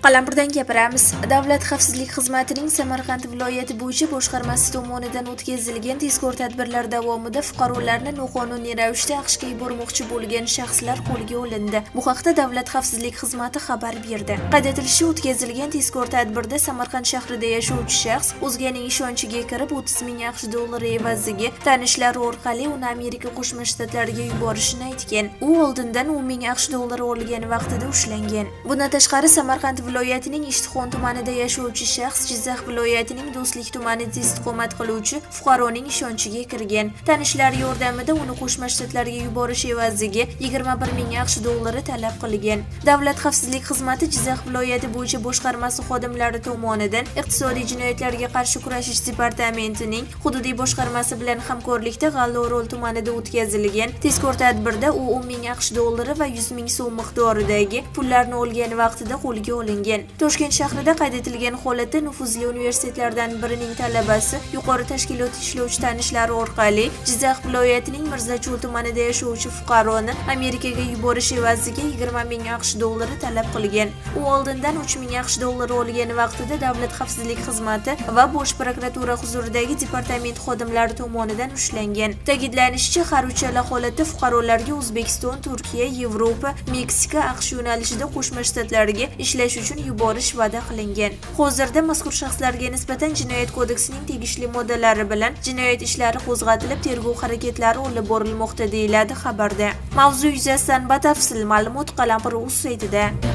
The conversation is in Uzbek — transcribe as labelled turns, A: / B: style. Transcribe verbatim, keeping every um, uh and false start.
A: Qalampirdan gapiramiz. Davlat xavfsizlik xizmatining Samarqand viloyati bo'yicha boshqarmasi tomonidan o'tkazilgan tezkor tadbirlar davomida fuqarolarni noqonuniy ravishda AQShga yubormoqchi bo'lgan shaxslar qo'lga olindi. Bu haqda Davlat xavfsizlik xizmati xabar berdi. Qayd etilishicha, o'tkazilgan tezkor tadbirda Samarqand shahrida yashovchi shaxs o'zganing ishonchiga kirib o'ttiz ming AQSh dollari evaziga tanishlari orqali uni Amerika Qo'shma Shtatlariga yuborishini aytgan. U oldindan o'n ming AQSh dollari olgan vaqtida ushlangan. Bundan tashqari Samarqand viloyatining Ishtixon tumanida yashovchi shaxs Jizzax viloyatining Do'stlik tumanida istiqomat qiluvchi fuqaroning ishonchiga kirgan. Tanishlari yordamida uni Qo'shma Shtatlarga yuborish evaziga yigirma bir ming AQSh dollari talab qilgan. Davlat xavfsizlik xizmati Jizzax viloyati bo'yicha boshqarmasi xodimlari tomonidan Iqtisodiy jinoyatlarga qarshi kurashish departamentining hududiy boshqarmasi bilan hamkorlikda G'allaorol tumanida o'tkazilgan tezkor tadbirda u o'n ming AQSh dollari va yuz ming so'm miqdoridagi pullarni olgan vaqtida qo'lga olingan. Toshkent shahrida qayd etilgan holatda nufuzli universitetlardan birining talabasi yuqori tashkilot ishlovchi tanishlari orqali Jizzax viloyatining Mirzacho'l tumanida yashovchi fuqaroni Amerikaga yuborish evaziga yigirma ming AQSh dollari talab qilgan. U oldindan uch ming AQSh dollari olgan vaqtida Davlat xavfsizlik xizmati va Bosh prokuratura huzuridagi departament xodimlari tomonidan ushlangan. Ta'kidlanishicha, har uchala holatda fuqarolarga O'zbekiston, Turkiya, Yevropa, Meksika, AQSh yo'nalishida Qo'shma Shtatlarga ishlash uchun yuborish va'da qilingan. Hozirda mazkur shaxslarga nisbatan Jinoyat kodeksining tegishli moddalari bilan jinoyat ishlari qo'zg'atilib, tergov harakatlari olib borilmoqda, deyiladi xabarda. Mavzu yuzasidan batafsil ma'lumot Qalampir.uz saytida.